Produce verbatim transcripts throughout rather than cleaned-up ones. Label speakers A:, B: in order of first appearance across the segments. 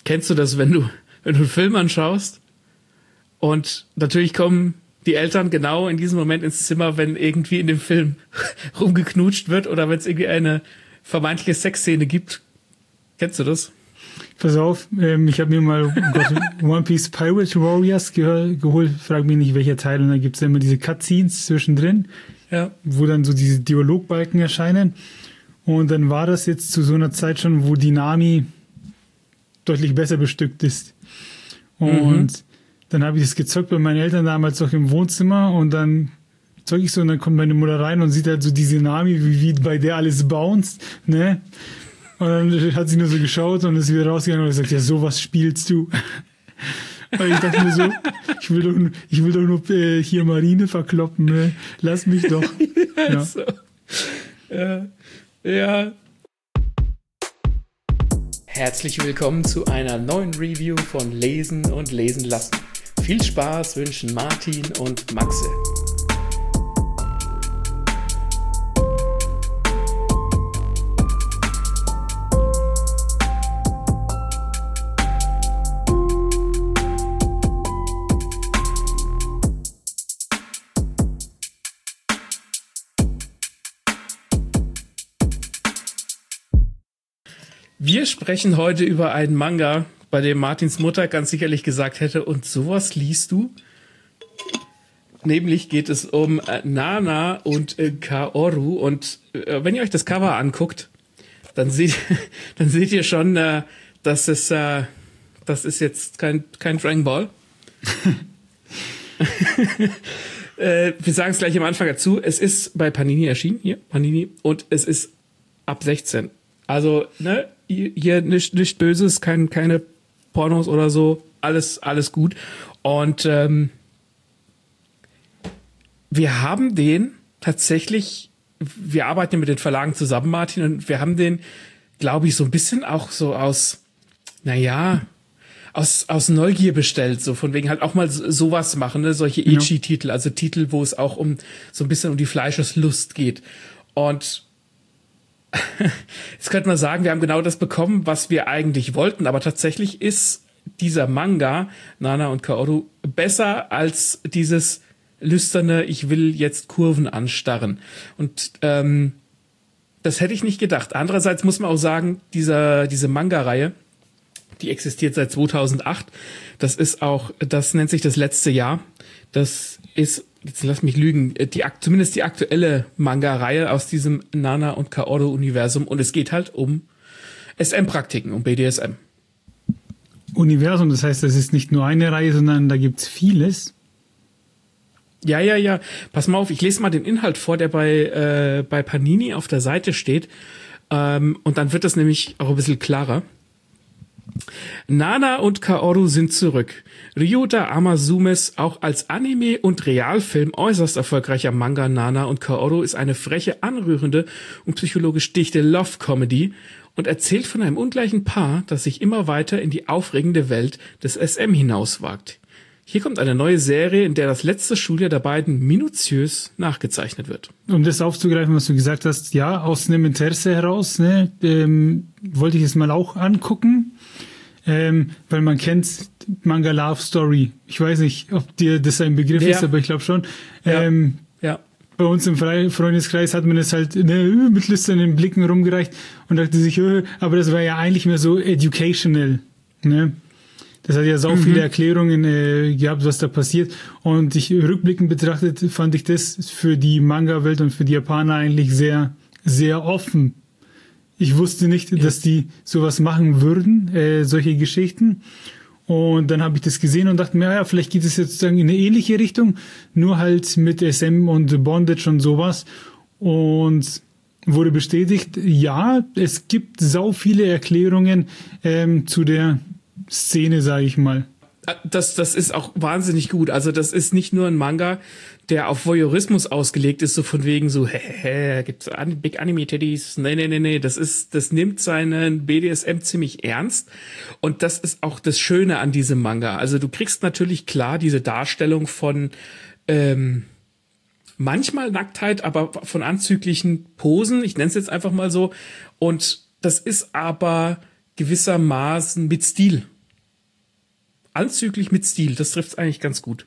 A: Kennst du das, wenn du, wenn du einen Film anschaust und natürlich kommen die Eltern genau in diesem Moment ins Zimmer, wenn irgendwie in dem Film rumgeknutscht wird oder wenn es irgendwie eine vermeintliche Sexszene gibt. Kennst du das?
B: Pass auf, ähm, ich habe mir mal oh Gott, One Piece Pirate Warriors ge- geholt, frag mich nicht welcher Teil, und da gibt's ja immer diese Cutscenes zwischendrin,
A: ja,
B: wo dann so diese Dialogbalken erscheinen, und dann war das jetzt zu so einer Zeit schon, wo die Nami deutlich besser bestückt ist, und mhm. dann habe ich das gezockt bei meinen Eltern damals noch im Wohnzimmer, und dann zeug ich so, und dann kommt meine Mutter rein und sieht halt so diese Nami, wie, wie bei der alles bounced, ne? Und dann hat sie nur so geschaut und ist wieder rausgegangen und gesagt, ja, sowas spielst du. Und ich dachte mir so, ich will doch, ich will doch nur äh, hier Marine verkloppen, ne? Lass mich doch. Ja.
A: So. Ja. Ja. Herzlich willkommen zu einer neuen Review von Lesen und Lesen lassen. Viel Spaß wünschen Martin und Maxe. Wir sprechen heute über einen Manga, bei dem Martins Mutter ganz sicherlich gesagt hätte, und sowas liest du? Nämlich geht es um äh, Nana und äh, Kaoru, und äh, wenn ihr euch das Cover anguckt, dann seht, dann seht ihr schon, äh, dass es, äh, das ist jetzt kein, kein Dragon Ball. äh, wir sagen es gleich am Anfang dazu, es ist bei Panini erschienen, hier, Panini, und es ist ab sechzehn. Also, ne, hier nicht, nicht Böses, kein, keine Pornos oder so, alles, alles gut. Und ähm, wir haben den tatsächlich, wir arbeiten ja mit den Verlagen zusammen, Martin, und wir haben den, glaube ich, so ein bisschen auch so aus, naja, aus, aus Neugier bestellt, so von wegen halt auch mal so, sowas machen, ne, solche
B: Ja.
A: Ichi-Titel, also Titel, wo es auch um so ein bisschen um die Fleischeslust geht. Und jetzt könnte man sagen, wir haben genau das bekommen, was wir eigentlich wollten, aber tatsächlich ist dieser Manga, Nana und Kaoru, besser als dieses lüsterne, ich will jetzt Kurven anstarren. Und ähm, das hätte ich nicht gedacht. Andererseits muss man auch sagen, dieser, diese Manga-Reihe, die existiert seit zweitausendacht. Das ist auch, das nennt sich das letzte Jahr. Das ist, jetzt lass mich lügen, die, zumindest die aktuelle Manga-Reihe aus diesem Nana und Kaoru-Universum. Und es geht halt um S M-Praktiken, um B D S M.
B: Universum, das heißt, das ist nicht nur eine Reihe, sondern da gibt's vieles.
A: Ja, ja, ja. Pass mal auf, ich lese mal den Inhalt vor, der bei, äh, bei Panini auf der Seite steht. Ähm, und dann wird das nämlich auch ein bisschen klarer. Nana und Kaoru sind zurück. Ryota Amazumes, auch als Anime und Realfilm äußerst erfolgreicher Manga Nana und Kaoru, ist eine freche, anrührende und psychologisch dichte Love-Comedy und erzählt von einem ungleichen Paar, das sich immer weiter in die aufregende Welt des S M hinauswagt. Hier kommt eine neue Serie, in der das letzte Schuljahr der beiden minutiös nachgezeichnet wird.
B: Um das aufzugreifen, was du gesagt hast, ja, aus einem Interesse heraus, ne, ähm, wollte ich es mal auch angucken, ähm, weil man kennt Manga Love Story. Ich weiß nicht, ob dir das ein Begriff
A: Ja.
B: ist, aber ich glaube schon.
A: Ja.
B: Ähm,
A: Ja.
B: Bei uns im Fre- Freundeskreis hat man es halt ne, mit lüsternen Blicken rumgereicht und dachte sich, äh, aber das war ja eigentlich mehr so educational, ne? Das hat ja sau
A: Mhm.
B: viele Erklärungen äh, gehabt, was da passiert. Und ich rückblickend betrachtet, fand ich das für die Manga-Welt und für die Japaner eigentlich sehr, sehr offen. Ich wusste nicht,
A: Ja.
B: dass die sowas machen würden, äh, solche Geschichten. Und dann habe ich das gesehen und dachte mir, ja, vielleicht geht es jetzt sozusagen in eine ähnliche Richtung, nur halt mit S M und Bondage und sowas. Und wurde bestätigt, ja, es gibt sau viele Erklärungen ähm, zu der Szene, sage ich mal.
A: Das, das ist auch wahnsinnig gut. Also das ist nicht nur ein Manga, der auf Voyeurismus ausgelegt ist, so von wegen so, hä, hä, hä gibt's an, Big Anime Teddies? Nee, nee, nee, nee. Das ist, das nimmt seinen B D S M ziemlich ernst. Und das ist auch das Schöne an diesem Manga. Also du kriegst natürlich klar diese Darstellung von, ähm, manchmal Nacktheit, aber von anzüglichen Posen. Ich nenne es jetzt einfach mal so. Und das ist aber gewissermaßen mit Stil. anzüglich mit Stil. Das trifft es eigentlich ganz gut.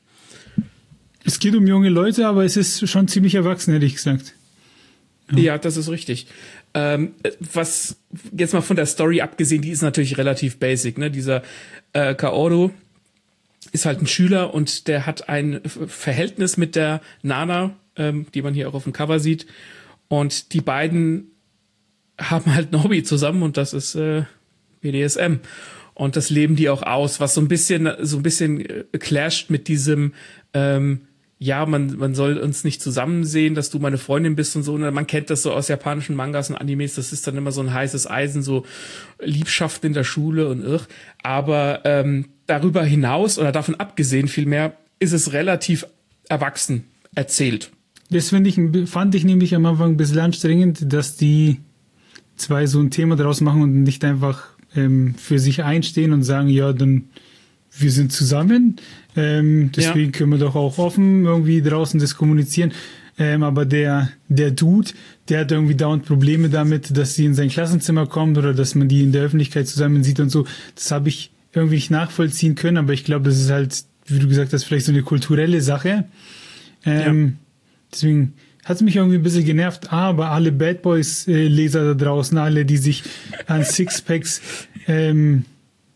B: Es geht um junge Leute, aber es ist schon ziemlich erwachsen, hätte ich gesagt.
A: Ja, ja, das ist richtig. Ähm, was jetzt mal von der Story abgesehen, die ist natürlich relativ basic. Ne? Dieser äh, Kaoru ist halt ein Schüler und der hat ein Verhältnis mit der Nana, ähm, die man hier auch auf dem Cover sieht. Und die beiden haben halt ein Hobby zusammen und das ist äh, B D S M. Und das leben die auch aus, was so ein bisschen so ein bisschen äh, clasht mit diesem ähm, ja, man, man soll uns nicht zusammen sehen, dass du meine Freundin bist und so. Und man kennt das so aus japanischen Mangas und Animes, das ist dann immer so ein heißes Eisen, so Liebschaften in der Schule und irr. Aber ähm, darüber hinaus oder davon abgesehen vielmehr, ist es relativ erwachsen erzählt.
B: Das finde ich, fand ich nämlich am Anfang ein bisschen anstrengend, dass die zwei so ein Thema daraus machen und nicht einfach ähm, für sich einstehen und sagen, ja, dann wir sind zusammen, ähm, deswegen ja. können wir doch auch offen irgendwie draußen das kommunizieren. Ähm, aber der, der Dude, der hat irgendwie dauernd Probleme damit, dass sie in sein Klassenzimmer kommt oder dass man die in der Öffentlichkeit zusammen sieht und so. Das habe ich irgendwie nicht nachvollziehen können, aber ich glaube, das ist halt, wie du gesagt hast, vielleicht so eine kulturelle Sache. Ähm, ja. Deswegen hat es mich irgendwie ein bisschen genervt, aber alle Bad Boys äh, Leser da draußen, alle, die sich an Sixpacks ähm,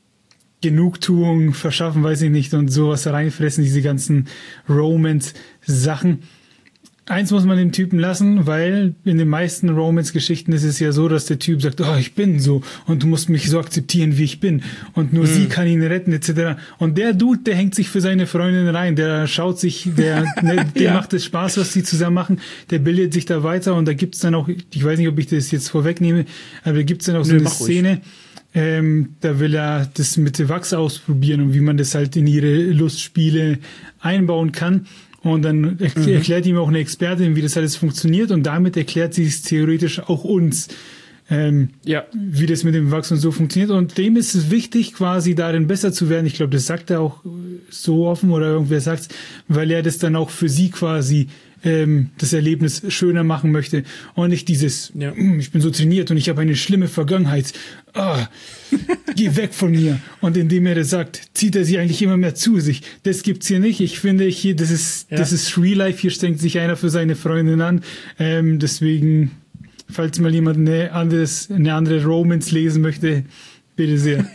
B: Genugtuung verschaffen, weiß ich nicht, und sowas reinfressen, diese ganzen Romance-Sachen. Eins muss man dem Typen lassen, weil in den meisten Romance-Geschichten ist es ja so, dass der Typ sagt, oh, ich bin so und du musst mich so akzeptieren, wie ich bin und nur mhm. sie kann ihn retten, et cetera. Und der Dude, der hängt sich für seine Freundin rein, der schaut sich, der, ne, der ja. macht es Spaß, was die zusammen machen, der bildet sich da weiter und da gibt's dann auch, ich weiß nicht, ob ich das jetzt vorwegnehme, aber da gibt's dann auch so Nö, eine Szene, ruhig. Ähm, da will er das mit Wachs ausprobieren und wie man das halt in ihre Lustspiele einbauen kann. Und dann erkl- mhm. erklärt ihm auch eine Expertin, wie das alles funktioniert. Und damit erklärt sie es theoretisch auch uns, ähm, ja. wie das mit dem Wachs und so funktioniert. Und dem ist es wichtig, quasi darin besser zu werden. Ich glaube, das sagt er auch so offen oder irgendwer sagt es, weil er das dann auch für sie quasi ähm, das Erlebnis schöner machen möchte und nicht dieses, ja. ich bin so trainiert und ich habe eine schlimme Vergangenheit. Ah, geh weg von mir. Und indem er das sagt, zieht er sie eigentlich immer mehr zu sich. Das gibt's hier nicht. Ich finde, hier, das ist, ja. das ist Real Life. Hier strengt sich einer für seine Freundin an. Ähm, deswegen, falls mal jemand eine, anderes, eine andere Romance lesen möchte, bitte sehr.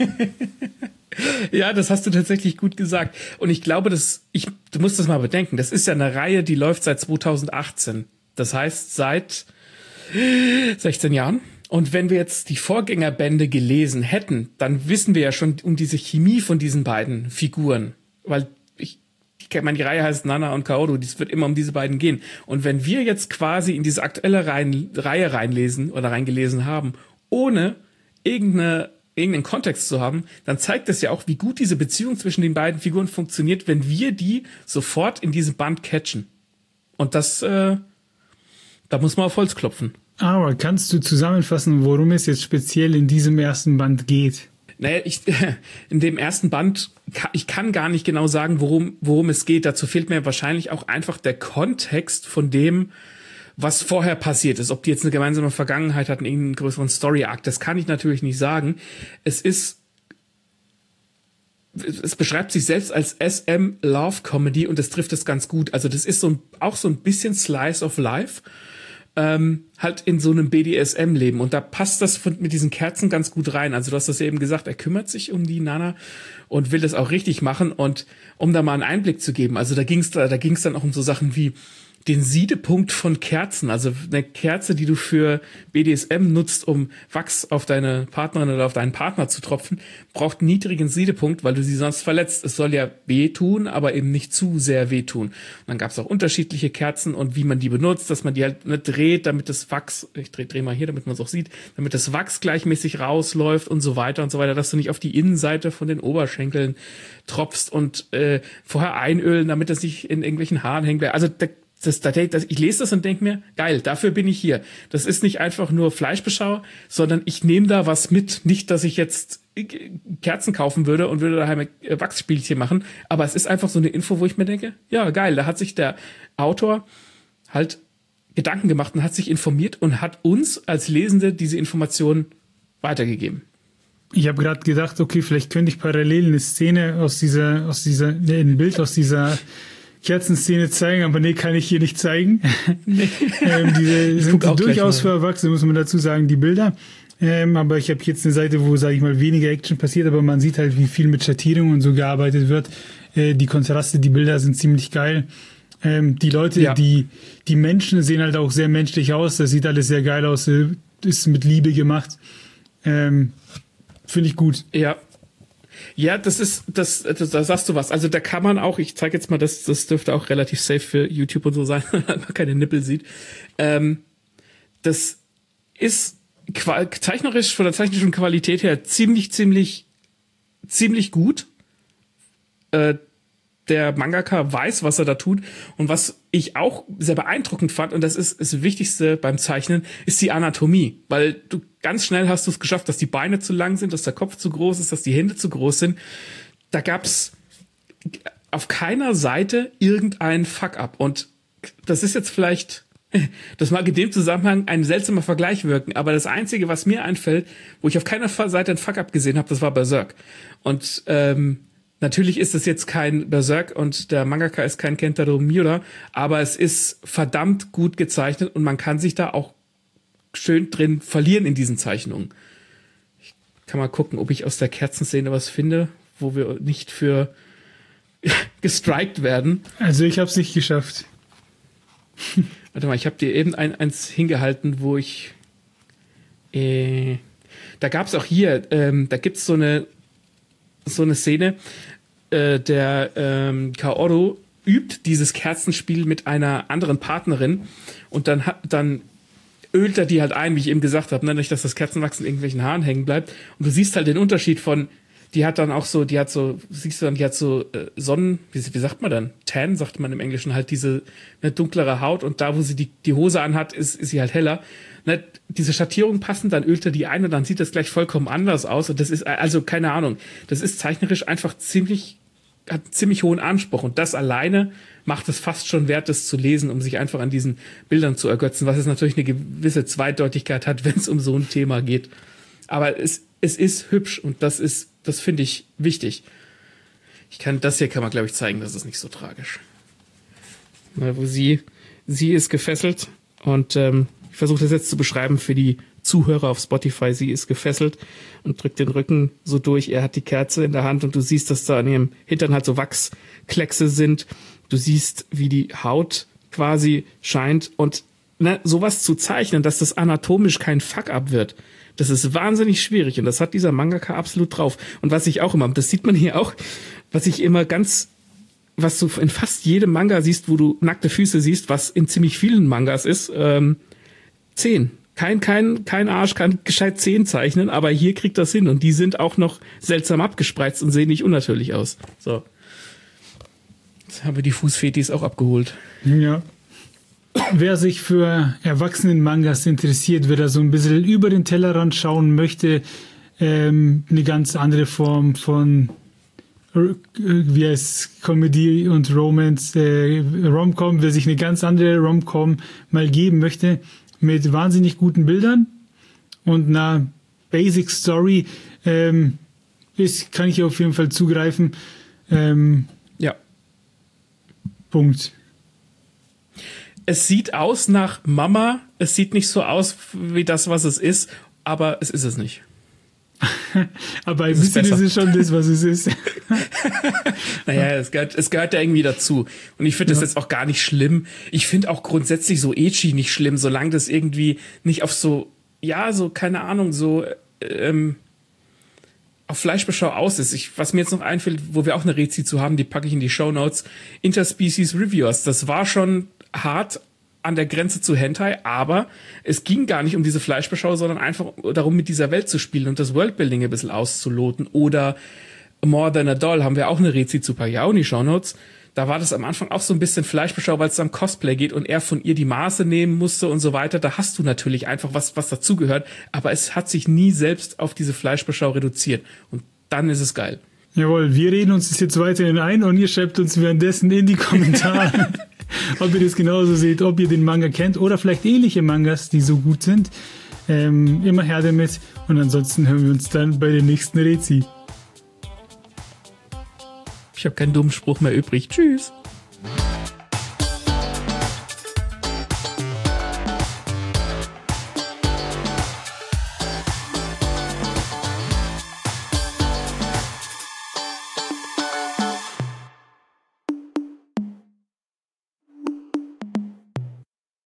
A: Ja, das hast du tatsächlich gut gesagt. Und ich glaube, dass ich, du musst das mal bedenken. Das ist ja eine Reihe, die läuft seit zweitausendachtzehn. Das heißt, seit sechzehn Jahren. Und wenn wir jetzt die Vorgängerbände gelesen hätten, dann wissen wir ja schon um diese Chemie von diesen beiden Figuren. Weil ich, ich meine, die Reihe heißt Nana und Kaoru, es wird immer um diese beiden gehen. Und wenn wir jetzt quasi in diese aktuelle Reihen, Reihe reinlesen oder reingelesen haben, ohne irgendeine irgendeinen Kontext zu haben, dann zeigt das ja auch, wie gut diese Beziehung zwischen den beiden Figuren funktioniert, wenn wir die sofort in diesem Band catchen. Und das, äh, da muss man auf Holz klopfen.
B: Aber kannst du zusammenfassen, worum es jetzt speziell in diesem ersten Band geht?
A: Naja, ich, in dem ersten Band, ich kann gar nicht genau sagen, worum, worum es geht. Dazu fehlt mir wahrscheinlich auch einfach der Kontext von dem, was vorher passiert ist. Ob die jetzt eine gemeinsame Vergangenheit hatten, irgendeinen größeren Story-Arc, das kann ich natürlich nicht sagen. Es ist, es beschreibt sich selbst als S M Love Comedy und das trifft es ganz gut. Also das ist so ein, auch so ein bisschen Slice of Life, ähm, halt in so einem B D S M-Leben. Und da passt das von, mit diesen Kerzen ganz gut rein. Also du hast das ja eben gesagt, er kümmert sich um die Nana und will das auch richtig machen. Und um da mal einen Einblick zu geben, also da ging's da, da ging's dann auch um so Sachen wie den Siedepunkt von Kerzen, also eine Kerze, die du für B D S M nutzt, um Wachs auf deine Partnerin oder auf deinen Partner zu tropfen, braucht einen niedrigen Siedepunkt, weil du sie sonst verletzt. Es soll ja wehtun, aber eben nicht zu sehr wehtun. Und dann gab es auch unterschiedliche Kerzen und wie man die benutzt, dass man die halt nicht dreht, damit das Wachs, ich dreh, dreh mal hier, damit man es auch sieht, damit das Wachs gleichmäßig rausläuft und so weiter und so weiter, dass du nicht auf die Innenseite von den Oberschenkeln tropfst und äh, vorher einölen, damit das nicht in irgendwelchen Haaren hängt. Also da Das, das, das, ich lese das und denke mir, geil, dafür bin ich hier. Das ist nicht einfach nur Fleischbeschau, sondern ich nehme da was mit. Nicht, dass ich jetzt Kerzen kaufen würde und würde daheim Wachsspielchen machen, aber es ist einfach so eine Info, wo ich mir denke, ja, geil, da hat sich der Autor halt Gedanken gemacht und hat sich informiert und hat uns als Lesende diese Informationen weitergegeben.
B: Ich habe gerade gedacht, okay, vielleicht könnte ich parallel eine Szene aus dieser, aus dieser, ne, ein Bild aus dieser Kerzenszene zeigen, aber nee, kann ich hier nicht zeigen. Nee. ähm, diese sind durchaus für Erwachsene, muss man dazu sagen, die Bilder. Ähm, aber ich habe jetzt eine Seite, wo, sage ich mal, weniger Action passiert, aber man sieht halt, wie viel mit Schattierung und so gearbeitet wird. Äh, die Kontraste, die Bilder sind ziemlich geil. Ähm, die Leute, ja. die, die Menschen sehen halt auch sehr menschlich aus. Das sieht alles sehr geil aus, ist mit Liebe gemacht. Ähm, Finde ich gut.
A: Ja. Ja, das ist, das, das, da sagst du was. Also da kann man auch, ich zeige jetzt mal, das, das dürfte auch relativ safe für YouTube und so sein, wenn man keine Nippel sieht. Ähm, das ist qua- zeichnerisch, von der technischen Qualität her ziemlich, ziemlich, ziemlich gut. Äh, der Mangaka weiß, was er da tut. Und was ich auch sehr beeindruckend fand, und das ist das Wichtigste beim Zeichnen, ist die Anatomie. Weil du ganz schnell hast du es geschafft, dass die Beine zu lang sind, dass der Kopf zu groß ist, dass die Hände zu groß sind. Da gab's auf keiner Seite irgendein Fuck-up. Und das ist jetzt vielleicht, das mag in dem Zusammenhang ein seltsamer Vergleich wirken, aber das Einzige, was mir einfällt, wo ich auf keiner Seite ein Fuck-up gesehen habe, das war Berserk. Und ähm, natürlich ist es jetzt kein Berserk und der Mangaka ist kein Kentaro Miura, aber es ist verdammt gut gezeichnet und man kann sich da auch schön drin verlieren in diesen Zeichnungen. Ich kann mal gucken, ob ich aus der Kerzenszene was finde, wo wir nicht für gestrikt werden.
B: Also ich habe es nicht geschafft.
A: Warte mal, ich habe dir eben ein, eins hingehalten, wo ich äh, da gab es auch hier, ähm, da gibt's so eine so eine Szene, äh, der ähm, Kaoru übt dieses Kerzenspiel mit einer anderen Partnerin und dann hat dann ölt er die halt ein, wie ich eben gesagt habe, ne? Nicht, dass das Kerzenwachs in irgendwelchen Haaren hängen bleibt. Und du siehst halt den Unterschied von, die hat dann auch so, die hat so, siehst du dann, die hat so äh, Sonnen, wie, wie sagt man dann? Tan, sagt man im Englischen, halt diese ne, dunklere Haut und da, wo sie die, die Hose anhat, ist, ist sie halt heller. Ne, diese Schattierungen passen, dann ölt er die ein und dann sieht das gleich vollkommen anders aus. Und das ist, also keine Ahnung, das ist zeichnerisch einfach ziemlich, hat einen ziemlich hohen Anspruch. Und das alleine macht es fast schon wert, das zu lesen, um sich einfach an diesen Bildern zu ergötzen, was es natürlich eine gewisse Zweideutigkeit hat, wenn es um so ein Thema geht. Aber es, es ist hübsch und das ist, das finde ich wichtig. Ich kann, das hier kann man, glaube ich, zeigen, das ist nicht so tragisch. Na, wo sie, sie ist gefesselt und ähm, ich versuche das jetzt zu beschreiben für die Zuhörer auf Spotify. Sie ist gefesselt und drückt den Rücken so durch. Er hat die Kerze in der Hand und du siehst, dass da an ihrem Hintern halt so Wachskleckse sind. Du siehst, wie die Haut quasi scheint und ne, sowas zu zeichnen, dass das anatomisch kein Fuck-up wird. Das ist wahnsinnig schwierig und das hat dieser Mangaka absolut drauf. Und was ich auch immer, das sieht man hier auch, was ich immer ganz, was du in fast jedem Manga siehst, wo du nackte Füße siehst, was in ziemlich vielen Mangas ist, ähm, Zehen. Kein, kein, kein Arsch kann gescheit Zehen zeichnen, aber hier kriegt das hin und die sind auch noch seltsam abgespreizt und sehen nicht unnatürlich aus. So. Jetzt haben wir die Fußfetis auch abgeholt.
B: Ja. Wer sich für Erwachsenen-Mangas interessiert, wer da so ein bisschen über den Tellerrand schauen möchte, ähm, eine ganz andere Form von wie heißt Comedy und Romance, äh, Rom-Com, wer sich eine ganz andere Rom-Com mal geben möchte, mit wahnsinnig guten Bildern und einer Basic Story, ähm, ist, kann ich auf jeden Fall zugreifen. Ähm,
A: ja.
B: Punkt.
A: Es sieht aus nach Mama, es sieht nicht so aus wie das, was es ist, aber es ist es nicht.
B: Aber ein bisschen ist es schon das, was es ist.
A: Naja, es gehört, es gehört ja irgendwie dazu. Und ich finde das ja. jetzt auch gar nicht schlimm. Ich finde auch grundsätzlich so Ecchi nicht schlimm, solange das irgendwie nicht auf so, ja, so, keine Ahnung, so ähm, auf Fleischbeschau aus ist. Ich, was mir jetzt noch einfällt, wo wir auch eine Rezi zu haben, die packe ich in die Shownotes, Interspecies Reviewers. Das war schon hart an der Grenze zu Hentai, aber es ging gar nicht um diese Fleischbeschau, sondern einfach darum, mit dieser Welt zu spielen und das Worldbuilding ein bisschen auszuloten. Oder More Than a Doll haben wir auch eine Rezi zu packen, ja, auch in die Shownotes. Da war das am Anfang auch so ein bisschen Fleischbeschau, weil es da um Cosplay geht und er von ihr die Maße nehmen musste und so weiter. Da hast du natürlich einfach was, was dazugehört, aber es hat sich nie selbst auf diese Fleischbeschau reduziert. Und dann ist es geil.
B: Jawohl, wir reden uns das jetzt weiterhin ein und ihr schreibt uns währenddessen in die Kommentare, ob ihr das genauso seht, ob ihr den Manga kennt oder vielleicht ähnliche Mangas, die so gut sind. Ähm, immer her damit. Und ansonsten hören wir uns dann bei der nächsten Rezi.
A: Ich habe keinen dummen Spruch mehr übrig. Tschüss.